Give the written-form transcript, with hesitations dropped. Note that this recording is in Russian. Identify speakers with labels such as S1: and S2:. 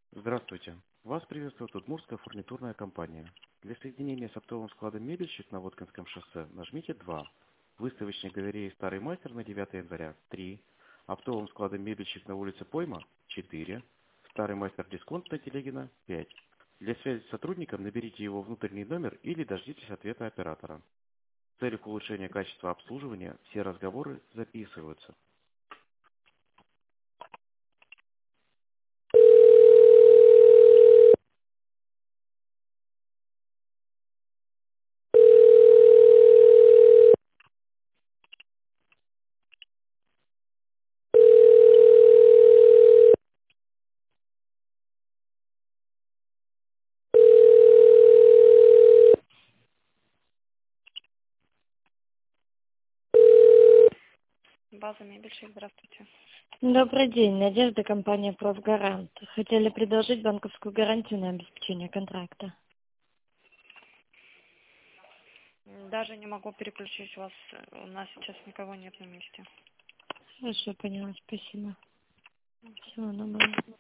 S1: Здравствуйте. Вас приветствует Удмуртская фурнитурная компания. Для соединения с оптовым складом «Мебельщик» на Воткинском шоссе нажмите 2. Выставочной галереей «Старый мастер» на 9 января 3. Оптовым складом «Мебельщик» на улице Пойма 4. Старый мастер «Дисконт» на Телегина 5. Для связи с сотрудником наберите его внутренний номер или дождитесь ответа оператора. В целях улучшения качества обслуживания все разговоры записываются.
S2: База мебельщик, здравствуйте.
S3: Добрый день, Надежда, компания «Профгарант». Хотели предложить банковскую гарантию на обеспечение контракта.
S2: Даже не могу переключить вас, у нас сейчас никого нет на месте.
S3: Хорошо, поняла, спасибо. Всего доброго.